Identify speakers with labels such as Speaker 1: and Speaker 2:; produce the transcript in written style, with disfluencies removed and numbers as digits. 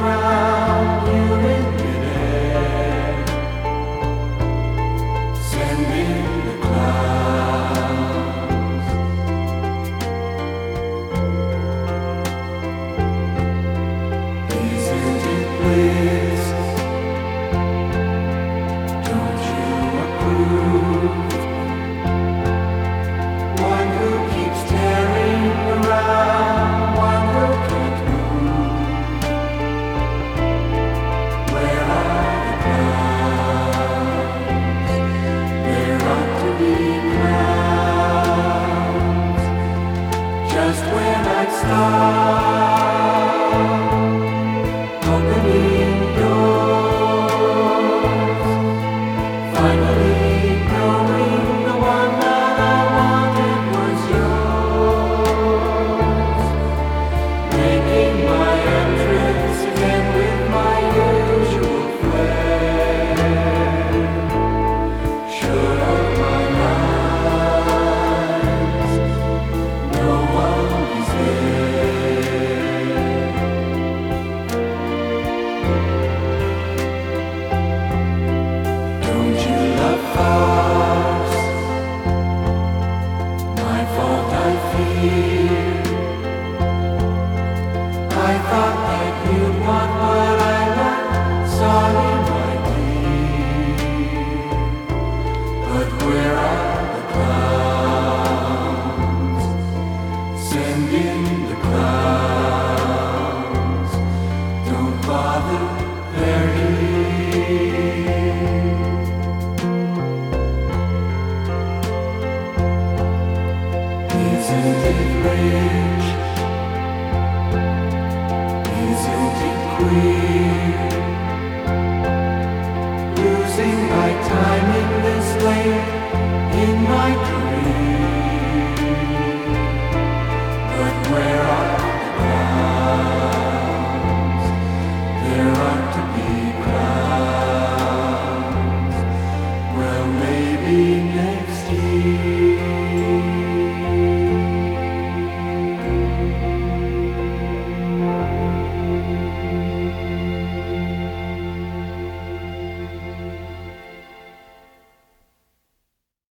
Speaker 1: around you in midair, sending the clouds. Isn't it bliss? Don't you approve? One who keeps tearing around, one who can't move. Where are the clouds? There ought to be clouds. Just when I'd stop opening doors, finally knowing the one that I wanted was yours, making my entrance again with my usual flair. Shut up my eyes, no one is there. Don't you love farce? My fault, I fear. I thought that you'd want what I want. Sorry, my dear. But where are the clouds? Send in the clouds. Don't bother, they're here. Isn't it rich? Isn't it queer?